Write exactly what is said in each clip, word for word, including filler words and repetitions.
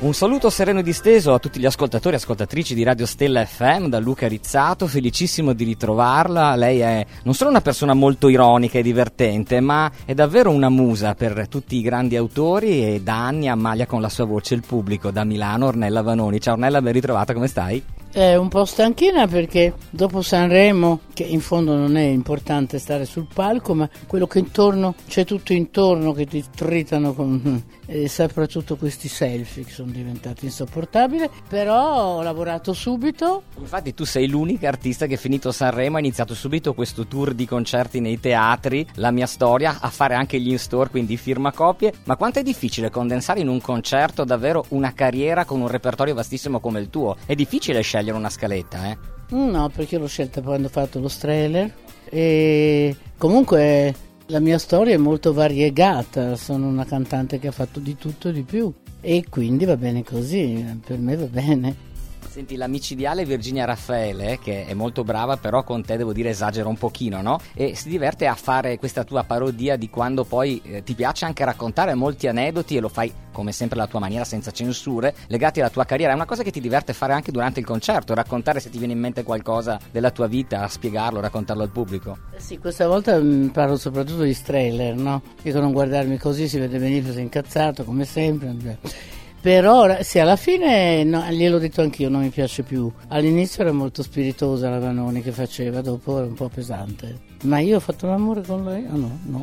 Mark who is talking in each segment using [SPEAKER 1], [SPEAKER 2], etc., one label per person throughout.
[SPEAKER 1] Un saluto sereno e disteso a tutti gli ascoltatori e ascoltatrici di Radio Stella F M da Luca Rizzato, felicissimo di ritrovarla. Lei è non solo una persona molto ironica e divertente, ma è davvero una musa per tutti i grandi autori e da anni ammaglia con la sua voce il pubblico. Da Milano, Ornella Vanoni. Ciao Ornella, ben ritrovata, come stai?
[SPEAKER 2] È un po' stanchina perché dopo Sanremo, che in fondo non è importante stare sul palco, ma quello che intorno, c'è tutto intorno che ti tritano con, e soprattutto questi selfie che sono diventati insopportabili, però ho lavorato subito.
[SPEAKER 1] Infatti tu sei l'unica artista che finito Sanremo ha iniziato subito questo tour di concerti nei teatri, La mia storia, a fare anche gli in-store, quindi firmacopie. Ma quanto è difficile condensare in un concerto davvero una carriera con un repertorio vastissimo come il tuo? È difficile scegliere una scaletta, eh?
[SPEAKER 2] No, perché l'ho scelta quando ho fatto lo trailer e comunque la mia storia è molto variegata, sono una cantante che ha fatto di tutto e di più e quindi va bene così, per me va bene.
[SPEAKER 1] Senti, la micidiale Virginia Raffaele, che è molto brava, però con te devo dire esagera un pochino, no? E si diverte a fare questa tua parodia di quando poi eh, ti piace anche raccontare molti aneddoti e lo fai come sempre alla tua maniera, senza censure, legati alla tua carriera. È una cosa che ti diverte fare anche durante il concerto, raccontare se ti viene in mente qualcosa della tua vita, spiegarlo, raccontarlo al pubblico.
[SPEAKER 2] Eh sì, questa volta mh, parlo soprattutto di trailer, no? Dico non guardarmi così, si vede benissimo, sei incazzato come sempre. Però sì, alla fine no, gliel'ho detto anch'io, non mi piace più. All'inizio era molto spiritosa la Vanoni che faceva, dopo era un po' pesante. Ma io ho fatto l'amore con lei? Ah no, no,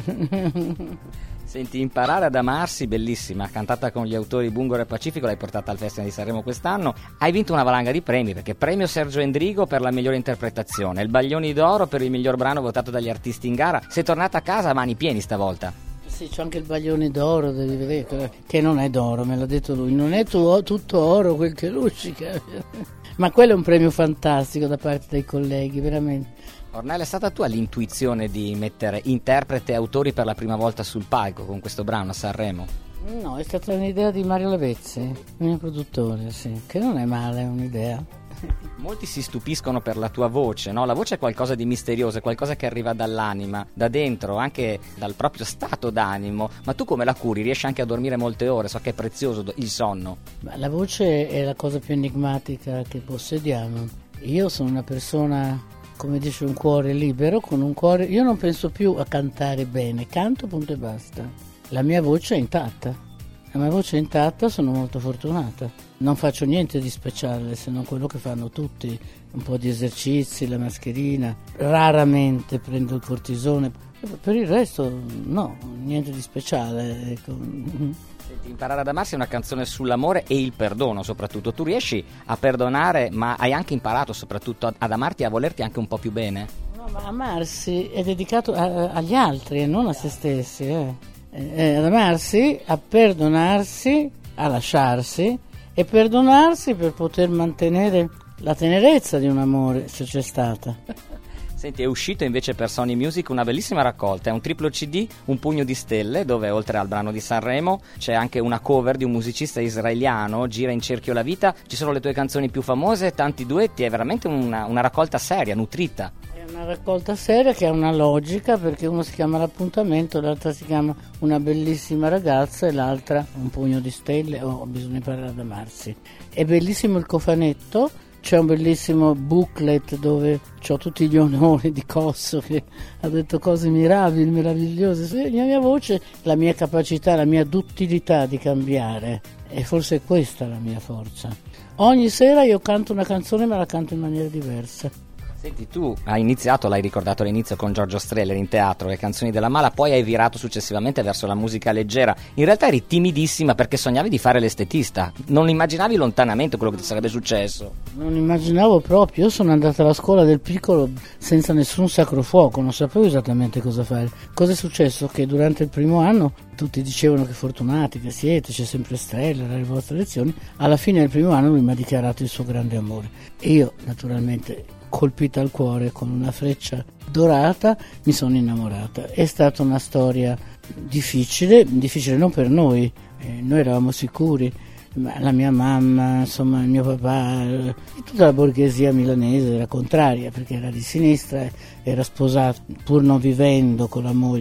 [SPEAKER 2] no.
[SPEAKER 1] Senti, Imparare ad amarsi, bellissima, cantata con gli autori Bungaro e Pacifico, l'hai portata al Festival di Sanremo quest'anno. Hai vinto una valanga di premi, perché premio Sergio Endrigo per la migliore interpretazione, il Baglioni d'Oro per il miglior brano votato dagli artisti in gara. Sei tornata a casa a mani pieni stavolta.
[SPEAKER 2] Sì, c'è anche il Baglione d'Oro, devi vedere, che non è d'oro, me l'ha detto lui, non è tu, tutto oro quel che luccica, ma quello è un premio fantastico da parte dei colleghi, veramente.
[SPEAKER 1] Ornella, è stata tua l'intuizione di mettere interprete e autori per la prima volta sul palco con questo brano a Sanremo?
[SPEAKER 2] No, è stata un'idea di Mario Lavezzi, il mio produttore, sì, che non è male, è un'idea.
[SPEAKER 1] Molti si stupiscono per la tua voce, no? La voce è qualcosa di misterioso, è qualcosa che arriva dall'anima, da dentro, anche dal proprio stato d'animo. Ma tu come la curi? Riesci anche a dormire molte ore? So che è prezioso il sonno.
[SPEAKER 2] Ma la voce è la cosa più enigmatica che possediamo. Io sono una persona, come dice, un cuore libero, con un cuore. Io non penso più a cantare bene, canto punto e basta. La mia voce è intatta. La mia voce è intatta, sono molto fortunata. Non faccio niente di speciale se non quello che fanno tutti, un po' di esercizi, la mascherina, raramente prendo il cortisone, per il resto no, niente di speciale. Ecco.
[SPEAKER 1] Senti, Imparare ad amarsi è una canzone sull'amore e il perdono soprattutto. Tu riesci a perdonare, ma hai anche imparato soprattutto ad amarti e a volerti anche un po' più bene?
[SPEAKER 2] No, ma amarsi è dedicato a, agli altri e non a se stessi, eh. Eh, ad amarsi, a perdonarsi, a lasciarsi e perdonarsi per poter mantenere la tenerezza di un amore, se c'è stata.
[SPEAKER 1] Senti, è uscito invece per Sony Music una bellissima raccolta, è un triplo C D, Un pugno di stelle, dove oltre al brano di Sanremo c'è anche una cover di un musicista israeliano, Gira in cerchio la vita, ci sono le tue canzoni più famose, tanti duetti, è veramente una, una raccolta seria, nutrita.
[SPEAKER 2] Una raccolta seria che ha una logica, perché uno si chiama L'appuntamento, l'altra si chiama Una bellissima ragazza e l'altra Un pugno di stelle o oh, Bisogna imparare ad amarsi. È bellissimo il cofanetto, c'è un bellissimo booklet dove ho tutti gli onori di Cosso che ha detto cose mirabili, meravigliose. Sì, la mia voce, la mia capacità, la mia duttilità di cambiare, e forse è questa la mia forza. Ogni sera io canto una canzone, ma la canto in maniera diversa.
[SPEAKER 1] Senti, tu hai iniziato, l'hai ricordato all'inizio, con Giorgio Strehler in teatro, le canzoni della Mala, poi hai virato successivamente verso la musica leggera. In realtà eri timidissima perché sognavi di fare l'estetista, non immaginavi lontanamente quello che ti sarebbe successo.
[SPEAKER 2] Non immaginavo proprio, io sono andata alla scuola del piccolo senza nessun sacro fuoco, non sapevo esattamente cosa fare. Cosa è successo? Che durante il primo anno tutti dicevano che fortunati che siete, c'è sempre Strehler alle vostre lezioni. Alla fine del primo anno lui mi ha dichiarato il suo grande amore e io naturalmente, colpita al cuore con una freccia dorata, mi sono innamorata. È stata una storia difficile, difficile non per noi, eh, noi eravamo sicuri, ma la mia mamma, insomma il mio papà, tutta la borghesia milanese era contraria perché era di sinistra, era sposato pur non vivendo con la moglie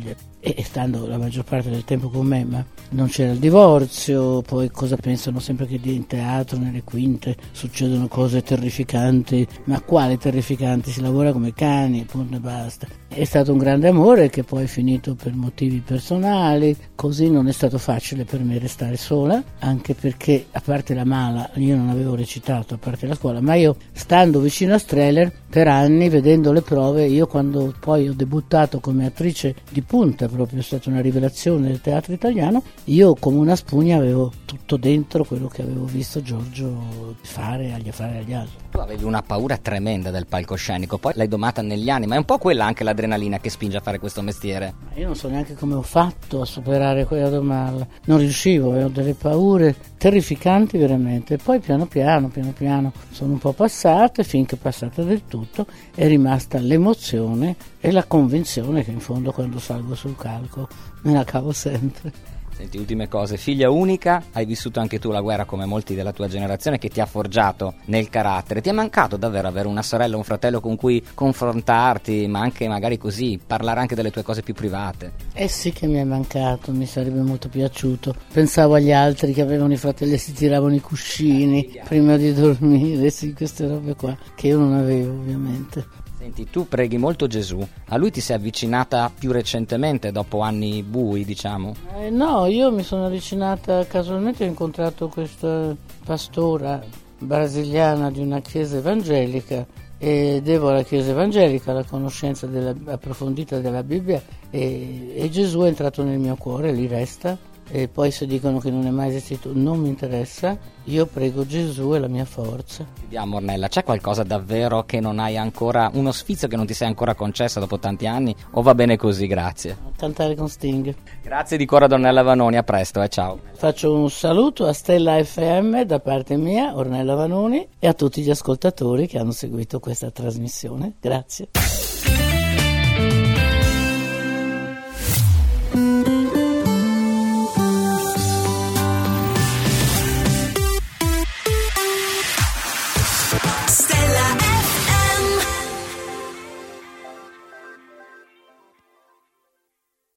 [SPEAKER 2] e stando la maggior parte del tempo con me, ma non c'era il divorzio. Poi cosa pensano sempre che in teatro, nelle quinte succedono cose terrificanti, ma quali terrificanti? Si lavora come cani, punto e basta. È stato un grande amore che poi è finito per motivi personali, così non è stato facile per me restare sola, anche perché a parte la mala io non avevo recitato, a parte la scuola, ma io stando vicino a Strehler per anni, vedendo le prove, io quando poi ho debuttato come attrice di punta, proprio è stata una rivelazione del teatro italiano, io come una spugna avevo tutto dentro quello che avevo visto Giorgio fare agli fare agli altri.
[SPEAKER 1] Tu avevi una paura tremenda del palcoscenico, poi l'hai domata negli anni, ma è un po' quella anche l'adrenalina che spinge a fare questo mestiere.
[SPEAKER 2] Io non so neanche come ho fatto a superare quella domanda, non riuscivo, avevo delle paure terrificanti veramente. Poi piano piano, piano piano sono un po' passate, finché passata del tutto è rimasta l'emozione e la convinzione che in fondo quando salgo sul palco me la cavo sempre.
[SPEAKER 1] Senti, ultime cose, figlia unica, hai vissuto anche tu la guerra come molti della tua generazione, che ti ha forgiato nel carattere. Ti è mancato davvero avere una sorella o un fratello con cui confrontarti, ma anche magari così parlare anche delle tue cose più private?
[SPEAKER 2] Eh sì che mi è mancato, mi sarebbe molto piaciuto. Pensavo agli altri che avevano i fratelli e si tiravano i cuscini prima di dormire, sì, queste robe qua che io non avevo ovviamente.
[SPEAKER 1] Senti, tu preghi molto Gesù, a lui ti sei avvicinata più recentemente, dopo anni bui, diciamo?
[SPEAKER 2] Eh, no, io mi sono avvicinata, casualmente ho incontrato questa pastora brasiliana di una chiesa evangelica e devo alla chiesa evangelica la conoscenza della, approfondita della Bibbia e, e Gesù è entrato nel mio cuore, lì resta. E poi se dicono che non è mai esistito non mi interessa, io prego Gesù e la mia forza.
[SPEAKER 1] Vediamo Ornella, c'è qualcosa davvero che non hai ancora, uno sfizio che non ti sei ancora concessa dopo tanti anni, o va bene così, grazie?
[SPEAKER 2] Cantare con Sting.
[SPEAKER 1] Grazie di cuore ad Ornella Vanoni, a presto, eh, ciao.
[SPEAKER 2] Faccio un saluto a Stella F M da parte mia, Ornella Vanoni, e a tutti gli ascoltatori che hanno seguito questa trasmissione, grazie.